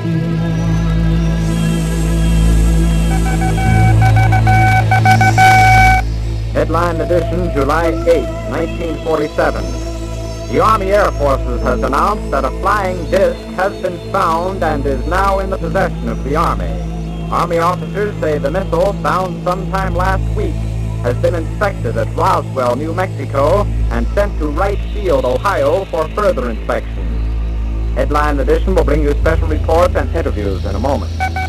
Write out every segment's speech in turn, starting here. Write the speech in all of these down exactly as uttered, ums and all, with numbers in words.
Headline edition, July eighth, nineteen forty-seven. The Army Air Forces has announced that a flying disc has been found and is now in the possession of the Army. Army officers say the missile, found sometime last week, has been inspected at Roswell, New Mexico, and sent to Wright Field, Ohio, for further inspection. Headline edition will bring you special reports and interviews in a moment.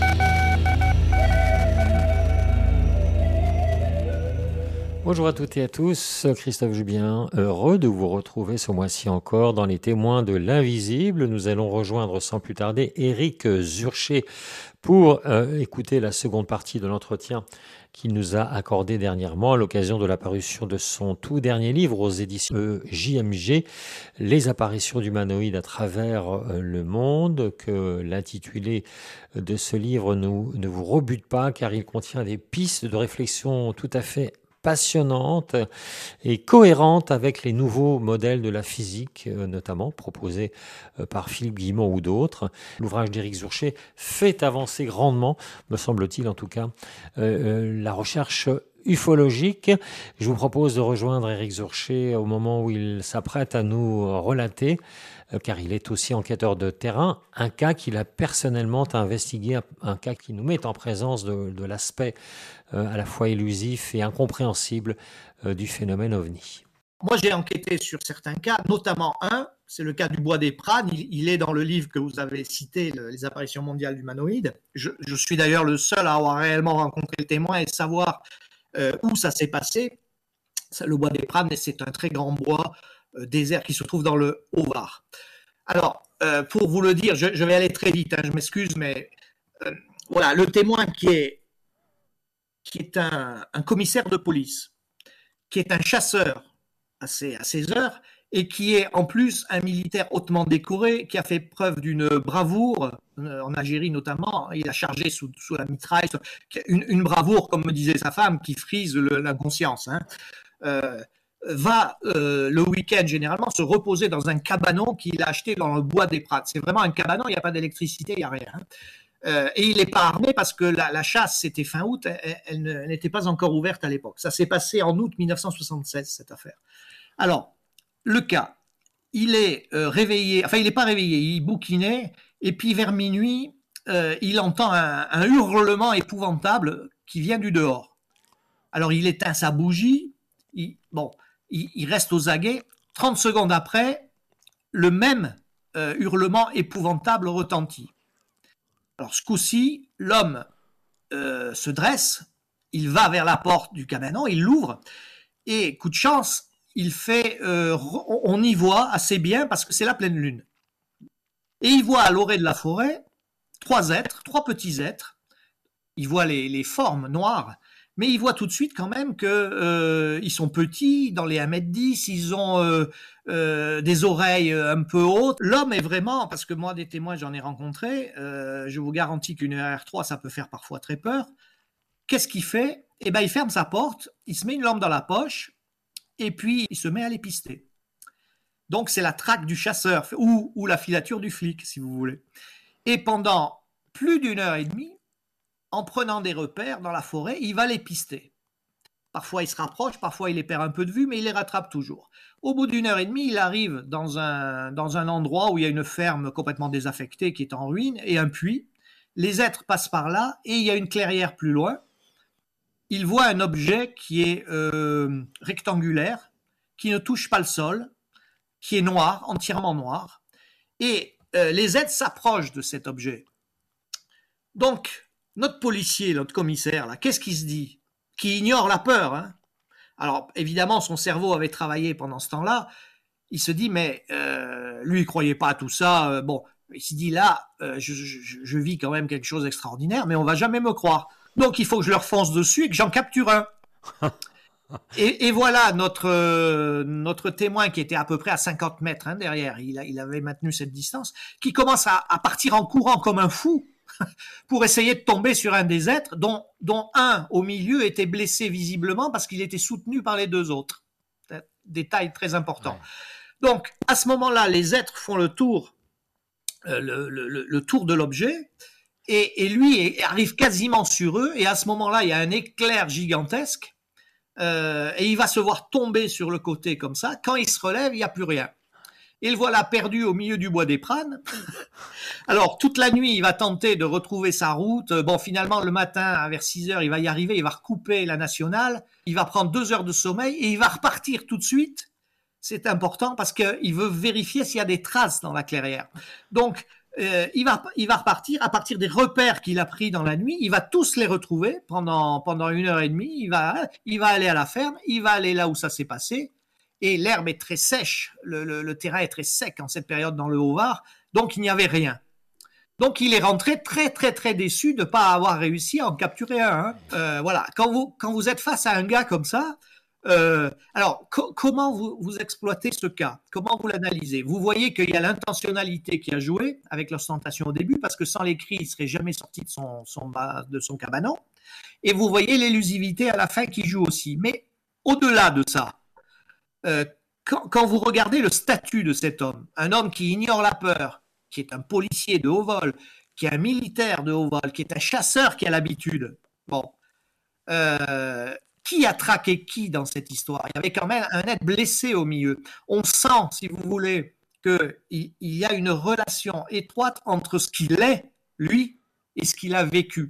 Bonjour à toutes et à tous, Christophe Jubien, heureux de vous retrouver ce mois-ci encore dans les témoins de l'invisible. Nous allons rejoindre sans plus tarder Éric Zurcher pour euh, écouter la seconde partie de l'entretien qu'il nous a accordé dernièrement à l'occasion de la parution de son tout dernier livre aux éditions J M G, Les apparitions d'humanoïdes à travers euh, le monde, que l'intitulé de ce livre nous, ne vous rebute pas car il contient des pistes de réflexion tout à fait passionnante et cohérente avec les nouveaux modèles de la physique, euh, notamment proposés euh, par Philippe Guillemot ou d'autres. L'ouvrage d'Éric Zurcher fait avancer grandement, me semble-t-il en tout cas, euh, euh, la recherche ufologique. Je vous propose de rejoindre Éric Zurcher au moment où il s'apprête à nous relater, euh, car il est aussi enquêteur de terrain, un cas qu'il a personnellement investigué, un cas qui nous met en présence de, de l'aspect euh, à la fois élusif et incompréhensible euh, du phénomène ovni. Moi, j'ai enquêté sur certains cas, notamment un, c'est le cas du bois des Prades. Il, il est dans le livre que vous avez cité, le, Les apparitions mondiales d'humanoïdes. Je, je suis d'ailleurs le seul à avoir réellement rencontré le témoin et savoir euh, où ça s'est passé. Le bois des Prades, c'est un très grand bois euh, désert qui se trouve dans le Haut-Var. Alors, euh, pour vous le dire, je, je vais aller très vite, hein, je m'excuse, mais euh, voilà, le témoin qui est, qui est un, un commissaire de police, qui est un chasseur à ses, à ses heures, et qui est en plus un militaire hautement décoré, qui a fait preuve d'une bravoure, en Algérie notamment, il a chargé sous, sous la mitraille, une, une bravoure, comme me disait sa femme, qui frise le, l'inconscience, hein. Euh, va euh, le week-end généralement se reposer dans un cabanon qu'il a acheté dans le bois des Prades. C'est vraiment un cabanon, il n'y a pas d'électricité, il n'y a rien, hein. Euh, et il n'est pas armé parce que la, la chasse, c'était fin août, elle, elle, ne, elle n'était pas encore ouverte à l'époque. Ça s'est passé en août mille neuf cent soixante-seize, cette affaire. Alors, le cas, il est euh, réveillé, enfin il n'est pas réveillé, il bouquinait, et puis vers minuit, euh, il entend un, un hurlement épouvantable qui vient du dehors. Alors il éteint sa bougie, il, bon, il, il reste aux aguets, trente secondes après, le même euh, hurlement épouvantable retentit. Alors ce coup-ci, l'homme euh, se dresse, il va vers la porte du cabanon, il l'ouvre, et coup de chance, il fait, euh, on y voit assez bien parce que c'est la pleine lune. Et il voit à l'orée de la forêt trois êtres, trois petits êtres. Il voit les, les formes noires, mais il voit tout de suite quand même que euh, ils sont petits, dans les un mètre dix, ils ont euh, euh, des oreilles un peu hautes. L'homme est vraiment, parce que moi des témoins j'en ai rencontré, euh, je vous garantis qu'une R R trois ça peut faire parfois très peur. Qu'est-ce qu'il fait? Eh ben il ferme sa porte, il se met une lampe dans la poche, et puis il se met à les pister. Donc c'est la traque du chasseur ou, ou la filature du flic, si vous voulez. Et pendant plus d'une heure et demie, en prenant des repères dans la forêt, il va les pister. Parfois il se rapproche, parfois il les perd un peu de vue, mais il les rattrape toujours. Au bout d'une heure et demie, il arrive dans un, dans un endroit où il y a une ferme complètement désaffectée qui est en ruine et un puits. Les êtres passent par là et il y a une clairière plus loin. Il voit un objet qui est euh, rectangulaire, qui ne touche pas le sol, qui est noir, entièrement noir, et euh, les êtres s'approchent de cet objet. Donc, notre policier, notre commissaire, là, qu'est-ce qu'il se dit? Qui ignore la peur, hein. Alors, évidemment, son cerveau avait travaillé pendant ce temps-là. Il se dit, mais euh, lui, il croyait pas à tout ça. Euh, bon, il se dit, là, euh, je, je, je vis quand même quelque chose d'extraordinaire, mais on va jamais me croire. Donc, il faut que je leur fonce dessus et que j'en capture un. et, et voilà notre, euh, notre témoin qui était à peu près à cinquante mètres hein, derrière. Il, a, il avait maintenu cette distance, qui commence à, à partir en courant comme un fou pour essayer de tomber sur un des êtres dont, dont un, au milieu, était blessé visiblement parce qu'il était soutenu par les deux autres. Détail très important. Ouais. Donc, à ce moment-là, les êtres font le tour euh, le, le, le tour de l'objet, et, et lui arrive quasiment sur eux, et à ce moment-là, il y a un éclair gigantesque, euh, et il va se voir tomber sur le côté comme ça. Quand il se relève, il n'y a plus rien. Et le voilà perdu au milieu du bois des Pranes. Alors, toute la nuit, il va tenter de retrouver sa route. Bon, finalement, le matin, vers six heures, il va y arriver, il va recouper la nationale, il va prendre deux heures de sommeil et il va repartir tout de suite. C'est important parce qu'il veut vérifier s'il y a des traces dans la clairière. Donc, euh, il va, il va repartir à partir des repères qu'il a pris dans la nuit. Il va tous les retrouver pendant, pendant une heure et demie. Il va, il va aller à la ferme, il va aller là où ça s'est passé. Et l'herbe est très sèche, le, le, le terrain est très sec en cette période dans le Haut-Var, donc il n'y avait rien. Donc il est rentré très très très déçu de ne pas avoir réussi à en capturer un. Hein. Euh, voilà, quand vous, quand vous êtes face à un gars comme ça, euh, alors co- comment vous, vous exploitez ce cas? Comment vous l'analysez? Vous voyez qu'il y a l'intentionnalité qui a joué avec l'ostentation au début, parce que sans les cris, il ne serait jamais sorti de son, son, de son cabanon. Et vous voyez l'élusivité à la fin qui joue aussi. Mais au-delà de ça, Euh, quand, quand vous regardez le statut de cet homme, un homme qui ignore la peur, qui est un policier de haut vol, qui est un militaire de haut vol, qui est un chasseur qui a l'habitude, bon, euh, qui a traqué qui dans cette histoire? Il y avait quand même un être blessé au milieu. On sent, si vous voulez, qu'il il y a une relation étroite entre ce qu'il est, lui, et ce qu'il a vécu.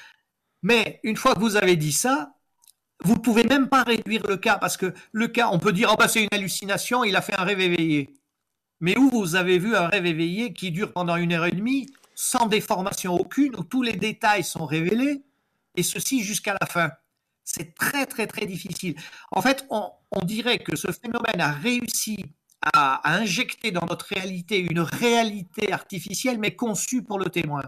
Mais une fois que vous avez dit ça, vous ne pouvez même pas réduire le cas, parce que le cas, on peut dire, oh bah c'est une hallucination, il a fait un rêve éveillé. Mais où vous avez vu un rêve éveillé qui dure pendant une heure et demie, sans déformation aucune, où tous les détails sont révélés, et ceci jusqu'à la fin? C'est très très très difficile. En fait, on, on dirait que ce phénomène a réussi à, à injecter dans notre réalité une réalité artificielle, mais conçue pour le témoin.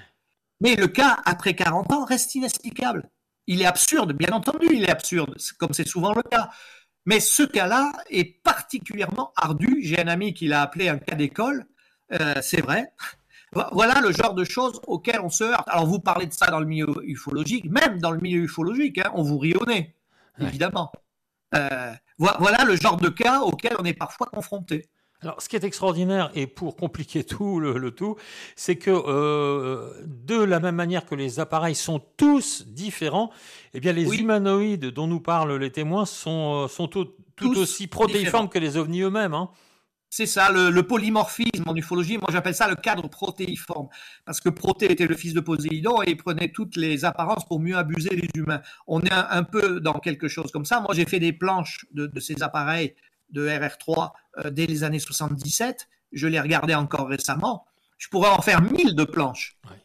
Mais le cas, après quarante ans, reste inexplicable. Il est absurde, bien entendu, il est absurde, comme c'est souvent le cas. Mais ce cas-là est particulièrement ardu. J'ai un ami qui l'a appelé un cas d'école, euh, c'est vrai. Voilà le genre de choses auxquelles on se heurte. Alors vous parlez de ça dans le milieu ufologique, même dans le milieu ufologique, hein, on vous rit au nez, évidemment. Euh, voilà le genre de cas auquel on est parfois confronté. Alors, ce qui est extraordinaire, et pour compliquer tout le, le tout, c'est que euh, de la même manière que les appareils sont tous différents, eh bien les oui. humanoïdes dont nous parlent les témoins sont, sont tout, tout aussi protéiformes que les ovnis eux-mêmes. Hein. C'est ça, le, le polymorphisme en ufologie, moi j'appelle ça le cadre protéiforme, parce que Proté était le fils de Poséidon et il prenait toutes les apparences pour mieux abuser les humains. On est un, un peu dans quelque chose comme ça. Moi j'ai fait des planches de, de ces appareils de R R trois euh, dès les années soixante-dix-sept, je les regardais encore récemment, je pourrais en faire mille de planches. Ouais.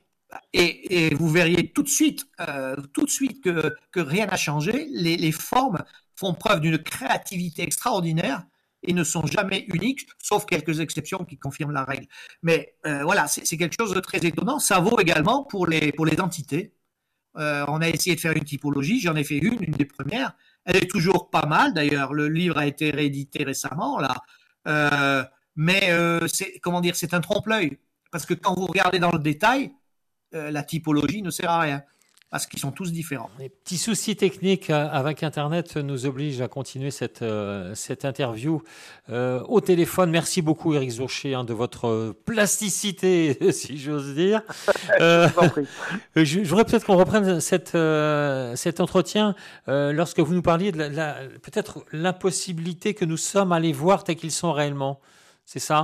Et, et vous verriez tout de suite, euh, tout de suite que, que rien n'a changé, les, les formes font preuve d'une créativité extraordinaire et ne sont jamais uniques, sauf quelques exceptions qui confirment la règle. Mais euh, voilà, c'est, c'est quelque chose de très étonnant. Ça vaut également pour les, pour les entités. Euh, on a essayé de faire une typologie, j'en ai fait une, une des premières. Elle est toujours pas mal, d'ailleurs. Le livre a été réédité récemment, là. Euh, mais euh, c'est, comment dire, c'est un trompe-l'œil, parce que quand vous regardez dans le détail, euh, la typologie ne sert à rien, parce qu'ils sont tous différents. Les petits soucis techniques avec Internet nous obligent à continuer cette, euh, cette interview euh, au téléphone. Merci beaucoup, Éric Zurcher, hein, de votre plasticité, si j'ose dire. Euh, je, je voudrais peut-être qu'on reprenne cette, euh, cet entretien euh, lorsque vous nous parliez de la, la, peut-être l'impossibilité que nous sommes à les voir tels qu'ils sont réellement. C'est ça ?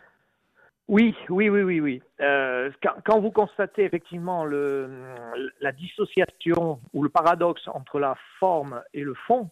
Oui, oui, oui, oui, oui. Euh, quand, quand vous constatez effectivement le, la dissociation ou le paradoxe entre la forme et le fond,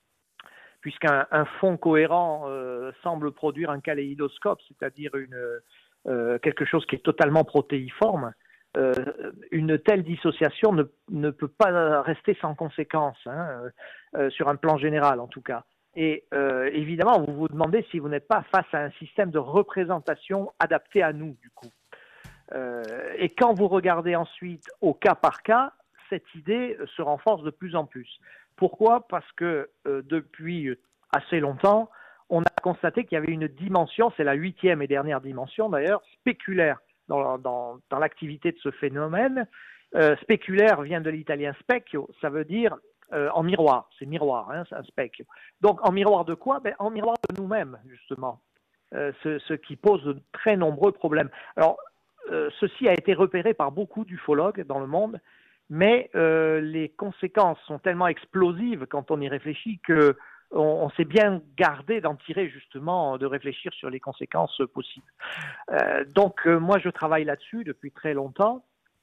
puisqu'un un fond cohérent euh, semble produire un kaléidoscope, c'est-à-dire une, euh, quelque chose qui est totalement protéiforme, euh, une telle dissociation ne, ne peut pas rester sans conséquence, hein, euh, sur un plan général en tout cas. Et euh, évidemment, vous vous demandez si vous n'êtes pas face à un système de représentation adapté à nous, du coup. Euh, et quand vous regardez ensuite au cas par cas, cette idée se renforce de plus en plus. Pourquoi ? Parce que euh, depuis assez longtemps, on a constaté qu'il y avait une dimension, c'est la huitième et dernière dimension d'ailleurs, spéculaire dans, dans, dans l'activité de ce phénomène. Euh, spéculaire vient de l'italien specchio, ça veut dire Euh, en miroir, c'est miroir, hein, c'est un spectre. Donc en miroir de quoi ? Ben, en miroir de nous-mêmes, justement. euh, ce, ce qui pose de très nombreux problèmes. Alors, euh, ceci a été repéré par beaucoup d'ufologues dans le monde, mais euh, les conséquences sont tellement explosives quand on y réfléchit que on, on s'est bien gardé d'en tirer justement, de réfléchir sur les conséquences possibles. Euh, donc, euh, moi, je travaille là-dessus depuis très longtemps.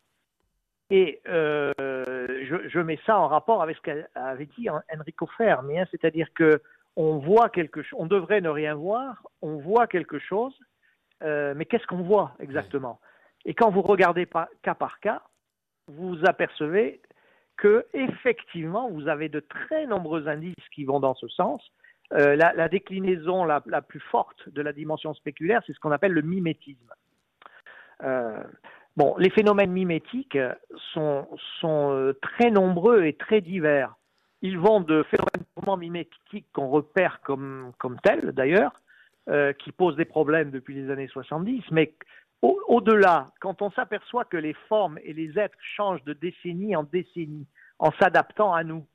Et euh, je, je mets ça en rapport avec ce qu'avait dit Enrico Fermi, hein, c'est-à-dire que on voit quelque chose, on devrait ne rien voir, on voit quelque chose, euh, mais qu'est-ce qu'on voit exactement? Et quand vous regardez par, cas par cas, vous apercevez que effectivement, vous avez de très nombreux indices qui vont dans ce sens. Euh, la, la déclinaison la, la plus forte de la dimension spéculaire, c'est ce qu'on appelle le mimétisme. Euh, Bon, les phénomènes mimétiques sont, sont très nombreux et très divers. Ils vont de phénomènes purement mimétiques qu'on repère comme, comme tels, d'ailleurs, euh, qui posent des problèmes depuis les années soixante-dix, mais au, au-delà, quand on s'aperçoit que les formes et les êtres changent de décennie en décennie en s'adaptant à nous,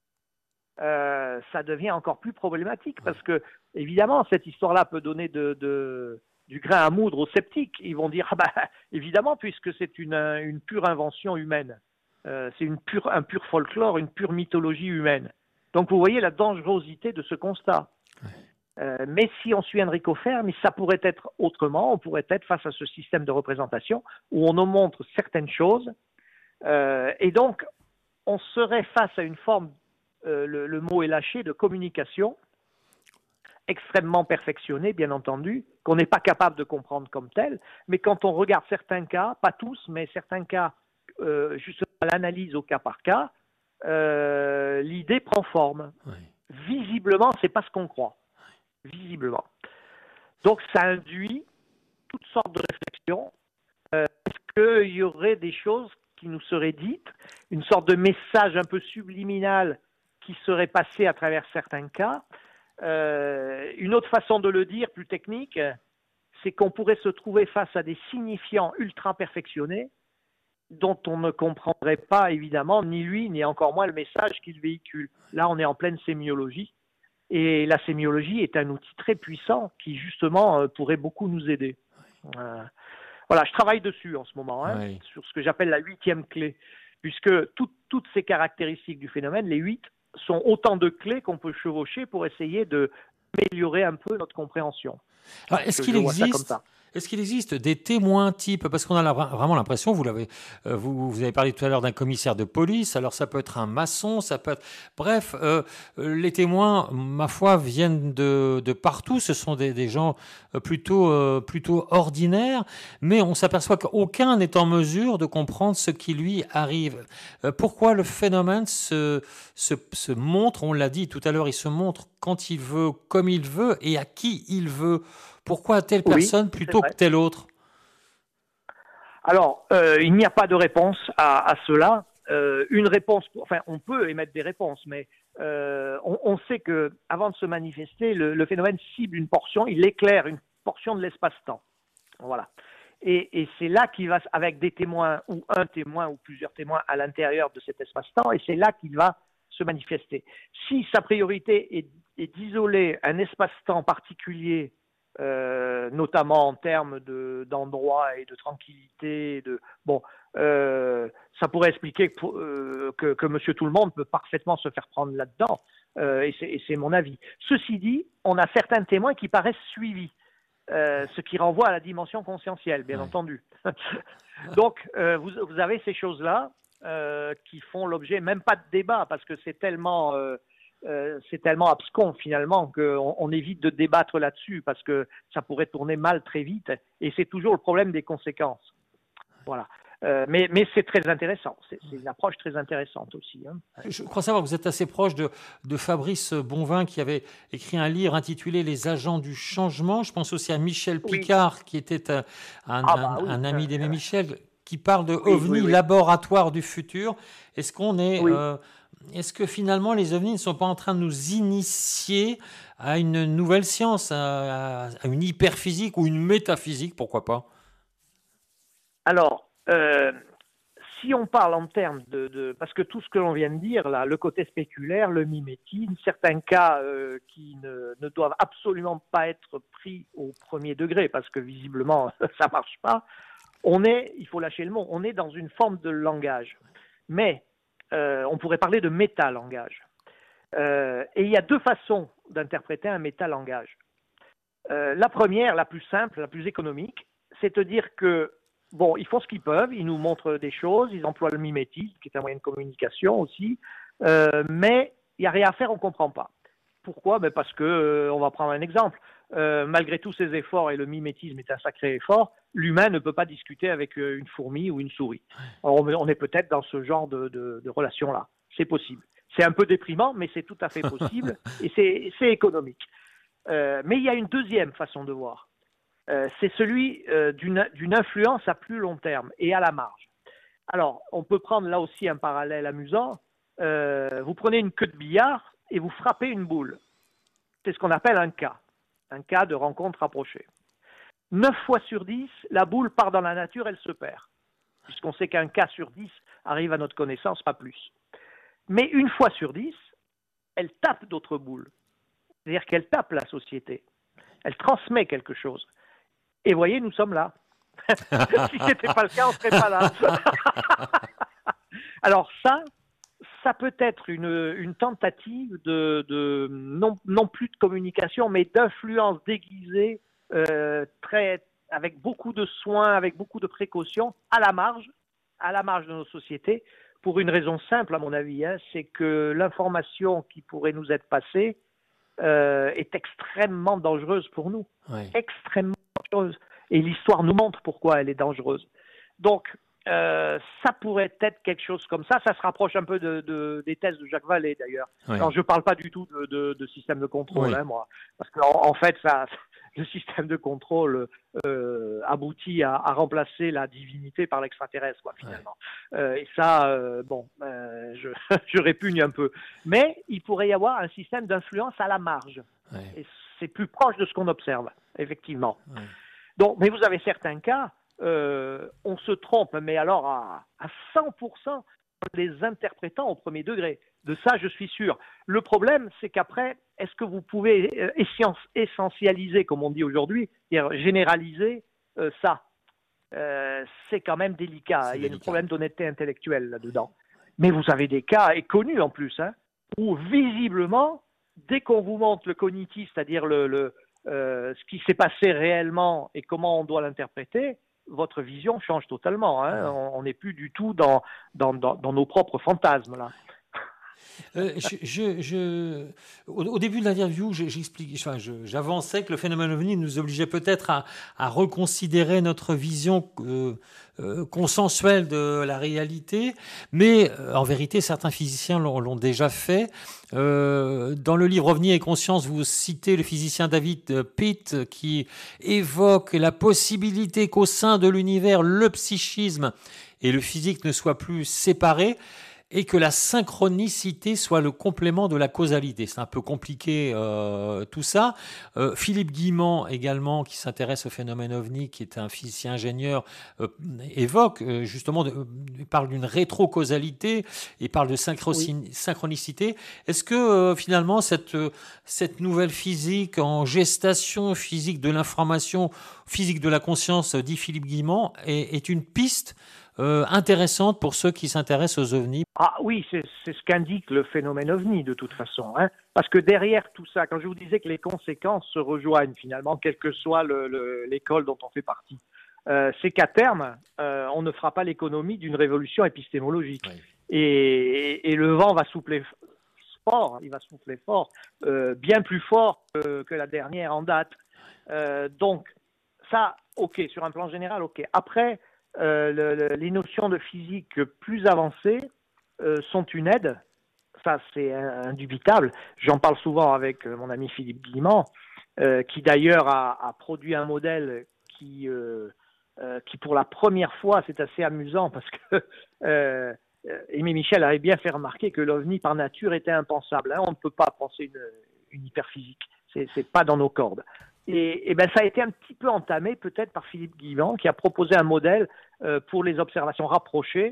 euh, ça devient encore plus problématique parce que, évidemment, cette histoire-là peut donner de... de du grain à moudre aux sceptiques. Ils vont dire, ah bah, évidemment, puisque c'est une, une pure invention humaine. Euh, c'est une pure, un pur folklore, une pure mythologie humaine. Donc, vous voyez la dangerosité de ce constat. Euh, mais si on suit Enrico Fermi, ça pourrait être autrement. On pourrait être face à ce système de représentation où on nous montre certaines choses. Euh, et donc, on serait face à une forme, euh, le, le mot est lâché, de communication extrêmement perfectionné, bien entendu, qu'on n'est pas capable de comprendre comme tel, mais quand on regarde certains cas, pas tous, mais certains cas, euh, justement à l'analyse au cas par cas, euh, l'idée prend forme. Oui. Visiblement, c'est pas ce qu'on croit. Visiblement. Donc, ça induit toutes sortes de réflexions. Euh, est-ce qu'il y aurait des choses qui nous seraient dites, une sorte de message un peu subliminal qui serait passé à travers certains cas? Euh, une autre façon de le dire, plus technique, c'est qu'on pourrait se trouver face à des signifiants ultra perfectionnés dont on ne comprendrait pas évidemment ni lui, ni encore moins le message qu'il véhicule. Là, on est en pleine sémiologie et la sémiologie est un outil très puissant qui justement pourrait beaucoup nous aider. Euh, voilà, je travaille dessus en ce moment, hein, oui. sur ce que j'appelle la huitième clé, puisque tout, toutes ces caractéristiques du phénomène, les huit, sont autant de clés qu'on peut chevaucher pour essayer d'améliorer un peu notre compréhension. Alors, est-ce qu'il existe, est-ce qu'il existe des témoins types? Parce qu'on a la, vraiment l'impression, vous, l'avez, euh, vous, vous avez parlé tout à l'heure d'un commissaire de police, alors ça peut être un maçon, ça peut être... Bref, euh, les témoins, ma foi, viennent de, de partout, ce sont des, des gens plutôt, euh, plutôt ordinaires, mais on s'aperçoit qu'aucun n'est en mesure de comprendre ce qui lui arrive. Euh, pourquoi le phénomène se, se, se montre, on l'a dit tout à l'heure, il se montre quand il veut, comme il veut et à qui il veut. Pourquoi telle personne oui, plutôt que telle autre? Alors, euh, il n'y a pas de réponse à, à cela. Euh, une réponse, enfin, on peut émettre des réponses, mais euh, on, on sait que avant de se manifester, le, le phénomène cible une portion, il éclaire une portion de l'espace-temps. Voilà. Et, et c'est là qu'il va, avec des témoins ou un témoin ou plusieurs témoins à l'intérieur de cet espace-temps, et c'est là qu'il va se manifester. Si sa priorité est, est d'isoler un espace-temps particulier, Euh, notamment en termes de, d'endroits et de tranquillité. De, bon, euh, ça pourrait expliquer que, euh, que, que Monsieur Tout-le-Monde peut parfaitement se faire prendre là-dedans, euh, et, c'est, et c'est mon avis. Ceci dit, on a certains témoins qui paraissent suivis, euh, ce qui renvoie à la dimension conscientielle, bien ouais. entendu. Donc, euh, vous, vous avez ces choses-là euh, qui font l'objet, même pas de débat, parce que c'est tellement... Euh, Euh, c'est tellement abscon finalement qu'on on évite de débattre là-dessus parce que ça pourrait tourner mal très vite et c'est toujours le problème des conséquences. Voilà. Euh, mais, mais c'est très intéressant, c'est, c'est une approche très intéressante aussi. Hein. Je crois savoir que vous êtes assez proche de, de Fabrice Bonvin qui avait écrit un livre intitulé « Les agents du changement ». Je pense aussi à Michel Picard oui. qui était un, un, ah bah, un, oui. un ami d'Aimé Michel qui parle de oui, ovnis, oui, oui. laboratoire du futur. Est-ce qu'on est... Oui. Euh, Est-ce que finalement les ovnis ne sont pas en train de nous initier à une nouvelle science, à, à une hyperphysique ou une métaphysique, pourquoi pas? Alors, euh, si on parle en termes de, de... Parce que tout ce que l'on vient de dire, là, le côté spéculaire, le mimétisme, certains cas euh, qui ne, ne doivent absolument pas être pris au premier degré, parce que visiblement, ça ne marche pas, on est, il faut lâcher le mot, on est dans une forme de langage. Mais euh, on pourrait parler de métalangage. Euh, et il y a deux façons d'interpréter un métalangage. Euh, la première, la plus simple, la plus économique, c'est de dire que bon, ils font ce qu'ils peuvent, ils nous montrent des choses, ils emploient le mimétisme, qui est un moyen de communication aussi, euh, mais il n'y a rien à faire, on ne comprend pas. Pourquoi ? Ben parce que, euh, on va prendre un exemple, euh, malgré tous ces efforts, et le mimétisme est un sacré effort, l'humain ne peut pas discuter avec une fourmi ou une souris. Alors, on est peut-être dans ce genre de, de, de relation-là, c'est possible. C'est un peu déprimant, mais c'est tout à fait possible, et c'est, c'est économique. Euh, mais il y a une deuxième façon de voir. Euh, c'est celui euh, d'une, d'une influence à plus long terme et à la marge. Alors, on peut prendre là aussi un parallèle amusant. Euh, vous prenez une queue de billard et vous frappez une boule. C'est ce qu'on appelle un cas, un cas de rencontre rapprochée. Neuf fois sur dix, la boule part dans la nature, elle se perd, puisqu'on sait qu'un cas sur dix arrive à notre connaissance, pas plus. Mais une fois sur dix, elle tape d'autres boules. C'est-à-dire qu'elle tape la société. Elle transmet quelque chose. Et voyez, nous sommes là. Si ce n'était pas le cas, on ne serait pas là. Alors ça, ça peut être une, une tentative de, de non, non plus de communication, mais d'influence déguisée, euh, très, avec beaucoup de soins, avec beaucoup de précautions, à la marge, à la marge de nos sociétés, pour une raison simple, à mon avis, hein, c'est que l'information qui pourrait nous être passée euh, est extrêmement dangereuse pour nous. Oui. Extrêmement dangereuse. Et l'histoire nous montre pourquoi elle est dangereuse. Donc, euh, ça pourrait être quelque chose comme ça. Ça se rapproche un peu de, de, des thèses de Jacques Vallée, d'ailleurs. Oui. Alors, je ne parle pas du tout de, de, de système de contrôle, oui. hein, moi. Parce qu'en en fait, ça, le système de contrôle euh, aboutit à, à remplacer la divinité par l'extraterrestre, quoi, finalement. Oui. Euh, et ça, euh, bon, euh, je, je répugne un peu. Mais il pourrait y avoir un système d'influence à la marge. Oui. Et c'est plus proche de ce qu'on observe, effectivement. Oui. Donc, mais vous avez certains cas, euh, on se trompe, mais alors à, à cent pour cent en les interprétant au premier degré. De ça, je suis sûr. Le problème, c'est qu'après, est-ce que vous pouvez euh, essentialiser, comme on dit aujourd'hui, c'est-à-dire généraliser euh, ça euh, c'est quand même délicat. C'est Il y a délicat. Un problème d'honnêteté intellectuelle là-dedans. Mais vous avez des cas, et connus en plus, hein, où visiblement, dès qu'on vous montre le cognitif, c'est-à-dire le... le Euh, ce qui s'est passé réellement et comment on doit l'interpréter, votre vision change totalement. Hein. On n'est plus du tout dans, dans, dans, dans nos propres fantasmes, là. Euh, je, je, je, au, au début de l'interview, j'explique, enfin, je, j'avançais que le phénomène ovni nous obligeait peut-être à, à reconsidérer notre vision euh, euh, consensuelle de la réalité, mais euh, en vérité, certains physiciens l'ont, l'ont déjà fait. Euh, dans le livre OVNI et conscience, vous citez le physicien David Pitt qui évoque la possibilité qu'au sein de l'univers, le psychisme et le physique ne soient plus séparés, et que la synchronicité soit le complément de la causalité. C'est un peu compliqué euh, tout ça. Euh, Philippe Guillemant également, qui s'intéresse au phénomène ovni, qui est un physicien ingénieur, euh, évoque euh, justement, de, euh, parle d'une rétrocausalité et parle de synchro- oui. synchronicité. Est-ce que euh, finalement cette, euh, cette nouvelle physique en gestation, physique de l'information, physique de la conscience, dit Philippe Guillemant, est, est une piste Euh, intéressante pour ceux qui s'intéressent aux ovnis? Ah oui, c'est, c'est ce qu'indique le phénomène ovni de toute façon. Hein, parce que derrière tout ça, quand je vous disais que les conséquences se rejoignent finalement, quelle que soit le, le, l'école dont on fait partie, euh, c'est qu'à terme, euh, on ne fera pas l'économie d'une révolution épistémologique. Oui. Et, et, et le vent va souffler fort, il va souffler fort, euh, bien plus fort que, que la dernière en date. Euh, donc ça, ok, sur un plan général, ok. Après, Euh, le, le, les notions de physique plus avancées euh, sont une aide, ça c'est indubitable. J'en parle souvent avec euh, mon ami Philippe Guillemant, euh, qui d'ailleurs a, a produit un modèle qui, euh, euh, qui pour la première fois, c'est assez amusant parce que euh, Aimé Michel avait bien fait remarquer que l'ovni par nature était impensable. Hein. On ne peut pas penser une, une hyperphysique, c'est, c'est pas dans nos cordes. Et, et ben ça a été un petit peu entamé peut-être par Philippe Guillemant qui a proposé un modèle euh, pour les observations rapprochées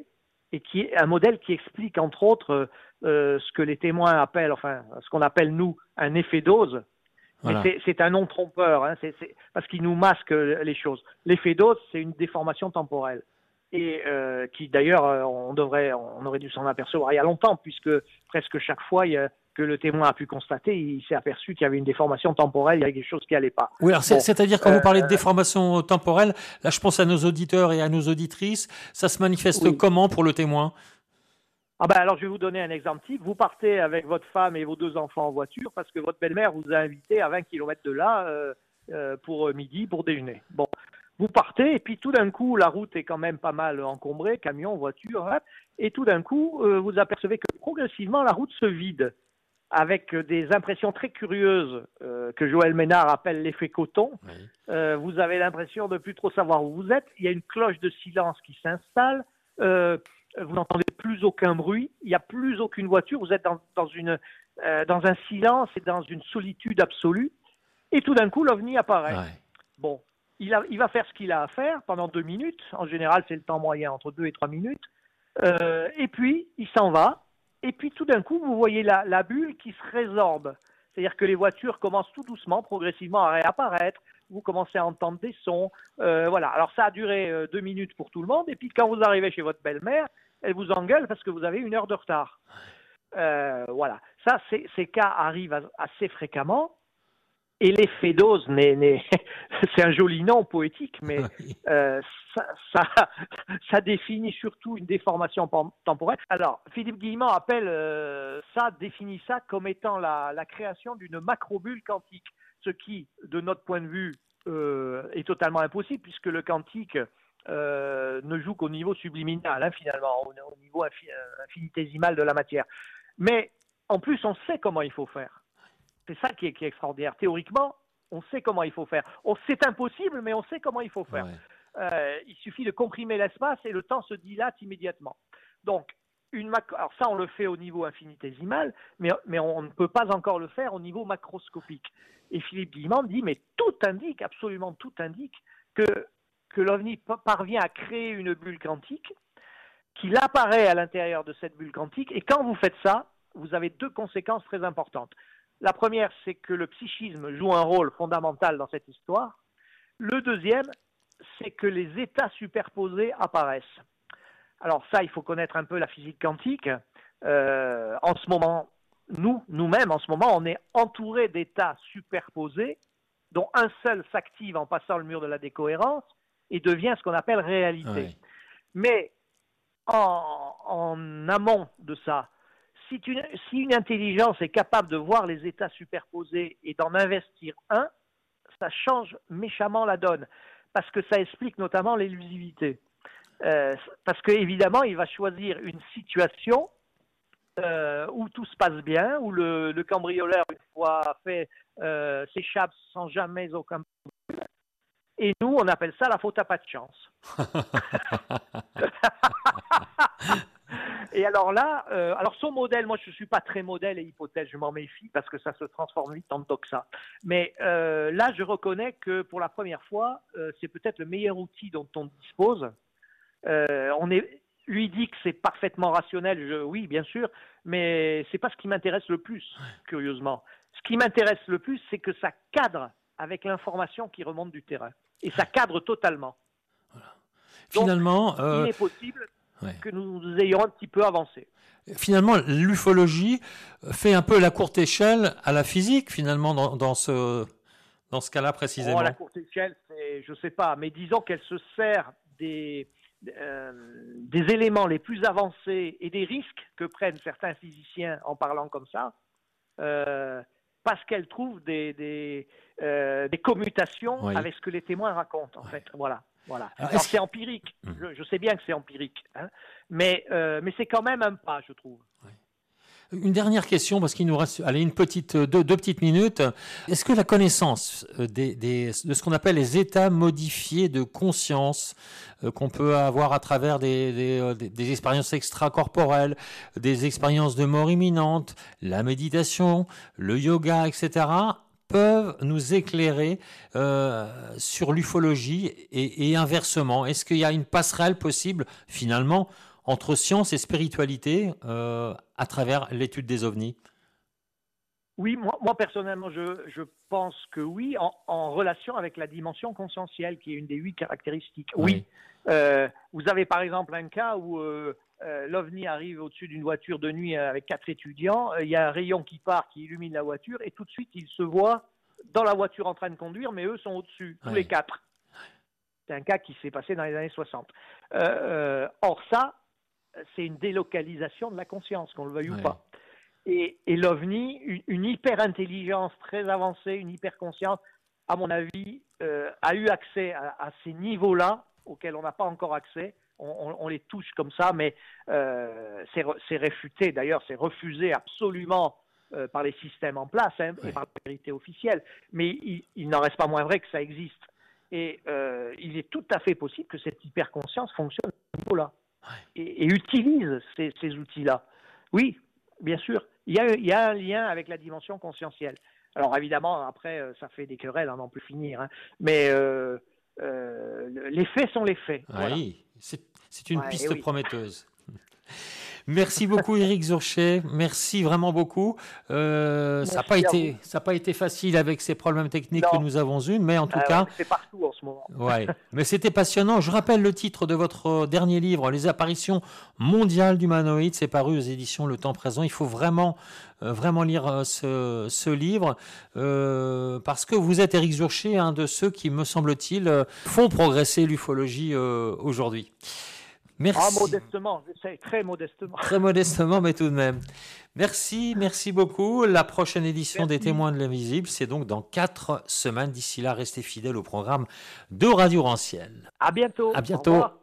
et qui est un modèle qui explique entre autres euh, ce que les témoins appellent, enfin ce qu'on appelle nous un effet dose. Voilà. Mais c'est, c'est un nom trompeur, hein, c'est, c'est, parce qu'il nous masque les choses. L'effet dose, c'est une déformation temporelle. Et euh, qui d'ailleurs, on devrait, on aurait dû s'en apercevoir il y a longtemps, puisque presque chaque fois il y a, que le témoin a pu constater, il s'est aperçu qu'il y avait une déformation temporelle, il y avait quelque chose qui allait pas. Oui, alors c'est, bon, c'est-à-dire quand euh, vous parlez de déformation euh, temporelle, là je pense à nos auditeurs et à nos auditrices, ça se manifeste oui. comment pour le témoin ? Ah ben alors je vais vous donner un exemple type. Vous partez avec votre femme et vos deux enfants en voiture parce que votre belle-mère vous a invité à vingt kilomètres de là euh, euh, pour midi, pour déjeuner. Bon, vous partez et puis tout d'un coup la route est quand même pas mal encombrée, camions, voitures, hein, et tout d'un coup euh, vous apercevez que progressivement la route se vide avec des impressions très curieuses euh, que Joël Ménard appelle l'effet coton. Oui. Euh, vous avez l'impression de plus trop savoir où vous êtes. Il y a une cloche de silence qui s'installe. Euh, Vous n'entendez plus aucun bruit, il n'y a plus aucune voiture, vous êtes dans, dans, une, euh, dans un silence et dans une solitude absolue, et tout d'un coup, l'OVNI apparaît. Ouais. Bon, il, a, il va faire ce qu'il a à faire pendant deux minutes, en général, c'est le temps moyen, entre deux et trois minutes, euh, et puis, il s'en va, et puis tout d'un coup, vous voyez la, la bulle qui se résorbe, c'est-à-dire que les voitures commencent tout doucement, progressivement à réapparaître, vous commencez à entendre des sons, euh, voilà. Alors ça a duré euh, deux minutes pour tout le monde, et puis quand vous arrivez chez votre belle-mère, elle vous engueule parce que vous avez une heure de retard. Euh, voilà. Ça, ces, ces cas arrivent assez fréquemment. Et l'effet dose, n'est, n'est... c'est un joli nom poétique, mais euh, ça, ça, ça définit surtout une déformation temporelle. Alors, Philippe Guillemot appelle euh, ça, définit ça comme étant la, la création d'une macrobulle quantique, ce qui, de notre point de vue, euh, est totalement impossible, puisque le quantique Euh, ne joue qu'au niveau subliminal, hein, finalement, au, au niveau infi, infinitésimal de la matière. Mais en plus, on sait comment il faut faire. C'est ça qui est, qui est extraordinaire. Théoriquement, on sait comment il faut faire. On, c'est impossible, mais on sait comment il faut faire. Ouais. Euh, il suffit de comprimer l'espace et le temps se dilate immédiatement. Donc, une macro... alors ça, on le fait au niveau infinitésimal, mais, mais on ne peut pas encore le faire au niveau macroscopique. Et Philippe Guillemot dit, mais tout indique, absolument tout indique, que que l'OVNI parvient à créer une bulle quantique, qu'il apparaît à l'intérieur de cette bulle quantique, et quand vous faites ça, vous avez deux conséquences très importantes. La première, c'est que le psychisme joue un rôle fondamental dans cette histoire. Le deuxième, c'est que les états superposés apparaissent. Alors ça, il faut connaître un peu la physique quantique. Euh, en ce moment, nous, nous-mêmes, en ce moment, on est entourés d'états superposés, dont un seul s'active en passant le mur de la décohérence, et devient ce qu'on appelle réalité. Oui. Mais en, en amont de ça, si une, si une intelligence est capable de voir les états superposés et d'en investir un, ça change méchamment la donne, parce que ça explique notamment l'élusivité. Euh, parce qu'évidemment, il va choisir une situation euh, où tout se passe bien, où le, le cambrioleur, une fois fait, euh, s'échappe sans jamais aucun problème. Et nous, on appelle ça la faute à pas de chance. Et alors là, euh, alors son modèle, moi je ne suis pas très modèle et hypothèse, je m'en méfie parce que ça se transforme vite en doxa. Mais euh, là, je reconnais que pour la première fois, euh, c'est peut-être le meilleur outil dont on dispose. Euh, on est, lui dit que c'est parfaitement rationnel, je, oui bien sûr, mais c'est pas ce qui m'intéresse le plus, curieusement. Ce qui m'intéresse le plus, c'est que ça cadre avec l'information qui remonte du terrain. Et ça cadre totalement. Voilà. Finalement, donc, euh... il est possible ouais. que nous ayons un petit peu avancé. Finalement, l'ufologie fait un peu la courte échelle à la physique, finalement, dans, dans ce, dans ce cas-là précisément. Oh, la courte échelle, c'est, je ne sais pas, mais disons qu'elle se sert des, euh, des éléments les plus avancés et des risques que prennent certains physiciens en parlant comme ça, euh, parce qu'elle trouve des... des Euh, des commutations oui. avec ce que les témoins racontent, en oui. fait. Voilà. voilà. Alors, Alors c'est empirique. Mmh. Je, je sais bien que c'est empirique. Hein, mais, euh, mais c'est quand même un pas, je trouve. Oui. Une dernière question, parce qu'il nous reste allez, une petite, deux, deux petites minutes. Est-ce que la connaissance des, des, de ce qu'on appelle les états modifiés de conscience euh, qu'on peut avoir à travers des, des, des, des expériences extracorporelles, des expériences de mort imminente, la méditation, le yoga, et cetera, peuvent nous éclairer euh, sur l'ufologie et, et inversement? Est-ce qu'il y a une passerelle possible, finalement, entre science et spiritualité euh, à travers l'étude des ovnis? Oui, moi, moi personnellement, je, je pense que oui, en, en relation avec la dimension conscientielle, qui est une des huit caractéristiques. Oui. Oui. Euh, vous avez par exemple un cas où euh, euh, l'OVNI arrive au-dessus d'une voiture de nuit avec quatre étudiants, il euh, y a un rayon qui part, qui illumine la voiture, et tout de suite, ils se voient dans la voiture en train de conduire, mais eux sont au-dessus, tous Oui. les quatre. C'est un cas qui s'est passé dans les années soixante. Euh, euh, or ça, c'est une délocalisation de la conscience, qu'on le veuille Oui. ou pas. Et, et l'OVNI, une, une hyper-intelligence très avancée, une hyper-conscience, à mon avis, euh, a eu accès à, à ces niveaux-là auxquels on n'a pas encore accès. On, on, on les touche comme ça, mais euh, c'est, c'est réfuté. D'ailleurs, c'est refusé absolument euh, par les systèmes en place hein, Oui. et par la vérité officielle. Mais il, il n'en reste pas moins vrai que ça existe. Et euh, il est tout à fait possible que cette hyper-conscience fonctionne à ce niveau-là Oui. et, et utilise ces, ces outils-là. Oui, bien sûr. Il y, a, il y a un lien avec la dimension conscientielle. Alors évidemment, après, ça fait des querelles à n'en plus finir. Hein. Mais euh, euh, les faits sont les faits. Oui, voilà. c'est, c'est une Ouais, piste oui. prometteuse. Merci beaucoup Éric Zurcher, merci vraiment beaucoup. Euh, ça n'a pas été, ça n'a pas été facile avec ces problèmes techniques non. que nous avons eus, mais en tout euh, cas, ouais, c'est partout en ce moment. Ouais, mais c'était passionnant. Je rappelle le titre de votre dernier livre, Les apparitions mondiales d'humanoïdes. C'est paru aux éditions Le Temps Présent. Il faut vraiment, euh, vraiment lire euh, ce, ce livre euh, parce que vous êtes Éric Zurcher, un de ceux qui, me semble-t-il, euh, font progresser l'ufologie euh, aujourd'hui. Merci. Ah, modestement, j'essaie très modestement. Très modestement, mais tout de même. Merci, merci beaucoup. La prochaine édition merci. des Témoins de l'Invisible, c'est donc dans quatre semaines. D'ici là, restez fidèles au programme de Radio Rancière. À bientôt. À bientôt. Au revoir.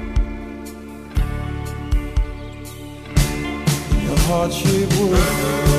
Heart-shaped world.